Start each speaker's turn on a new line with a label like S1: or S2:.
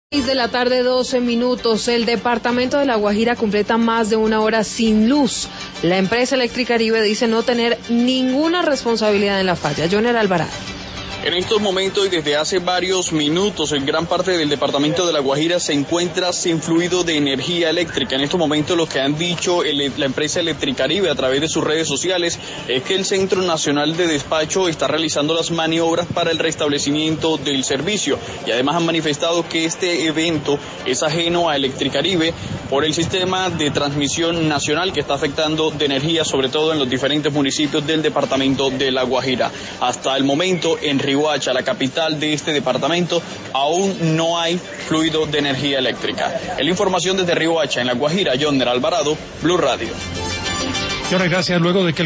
S1: De la tarde, 12 minutos. El departamento de La Guajira completa más de una hora sin luz. La empresa Electricaribe dice no tener ninguna responsabilidad en la falla. Joner Alvarado.
S2: En estos momentos y desde hace varios minutos, en gran parte del departamento de La Guajira se encuentra sin fluido de energía eléctrica. En estos momentos lo que han dicho la empresa Electricaribe a través de sus redes sociales es que el Centro Nacional de Despacho está realizando las maniobras para el restablecimiento del servicio. Y además han manifestado que este evento es ajeno a Electricaribe por el sistema de transmisión nacional que está afectando de energía, sobre todo en los diferentes municipios del departamento de La Guajira. Hasta el momento, en Riohacha, la capital de este departamento, aún no hay fluido de energía eléctrica. Es la información desde Riohacha, en La Guajira. Joner Alvarado, Blue Radio.
S3: Joner, gracias. Luego de que